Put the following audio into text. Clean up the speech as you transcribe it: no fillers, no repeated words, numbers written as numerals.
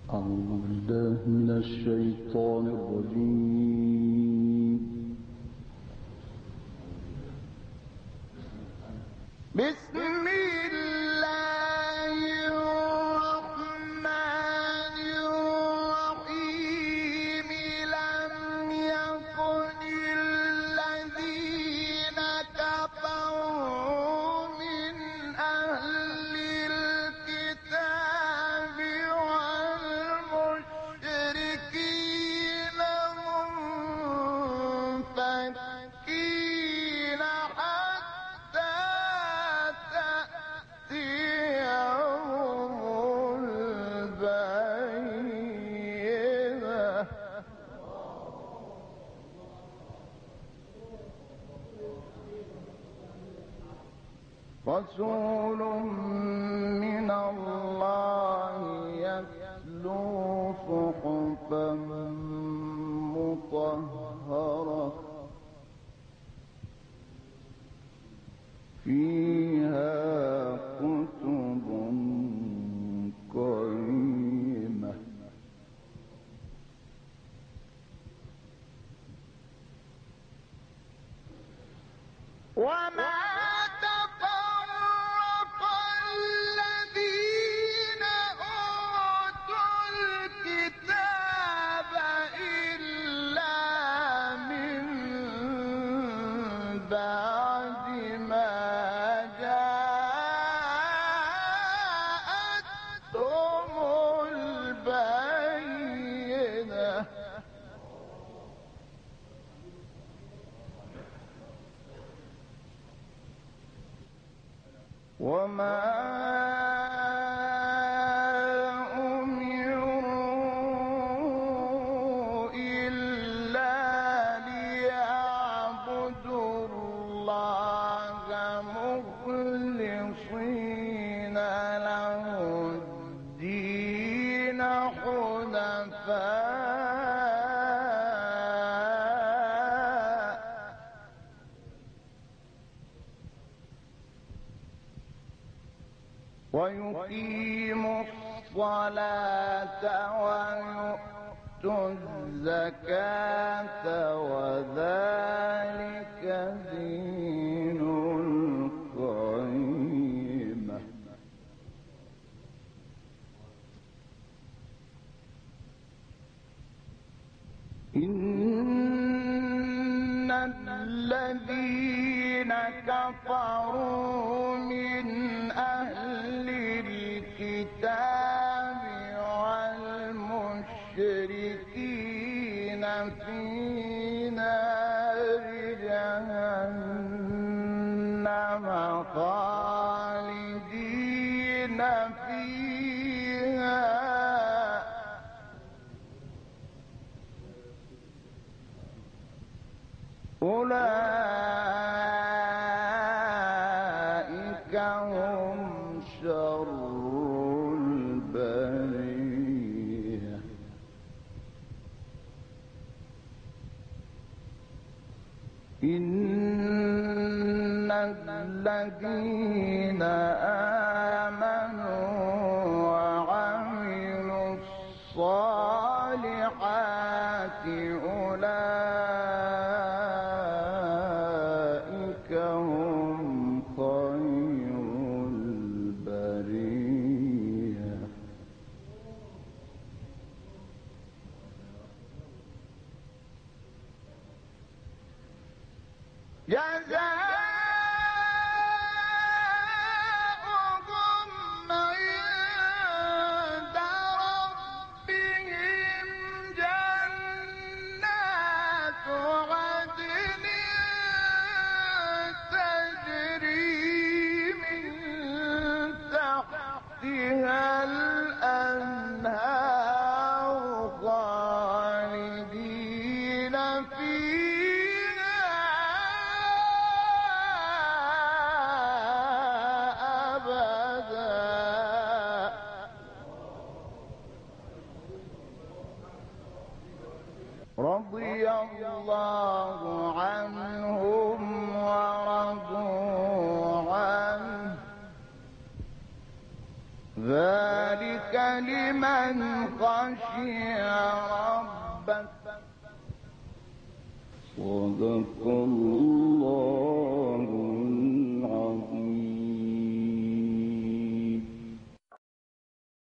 أعوذ بالله من الشيطان الرجيم. بسم الله الرحمن الرحيم. لم يكن الذين كفروا من أهل الكتاب والمشركين منفكين حتى تأتيهم البينة. رسول من الله يتلو صحفا مطهرة فيها كتب قيمة. وما تفرق الذين أوتوا الكتاب إلا من بعد ما جاءتهم البينة. وما أمروا إلا ليعبدوا الله مخلصين له الدين حنفاء ويقيموا الصلاة ويؤتوا الزكاة وذلك دين القيمة. إن الذين كفروا من أهل الكتاب والمشركين في نار جهنم خالدين فيها أولئك هم شر البرية. إن الذين آمنوا وعملوا الصالحات أولئك هم خير البرية. جزاؤهم عند ربهم جنات عدن تجري من تحتها الأنهار خالدين فيها أبدا. رضي الله عنهم ورضوا عنه ذلك لمن خشي ربه. صدق الله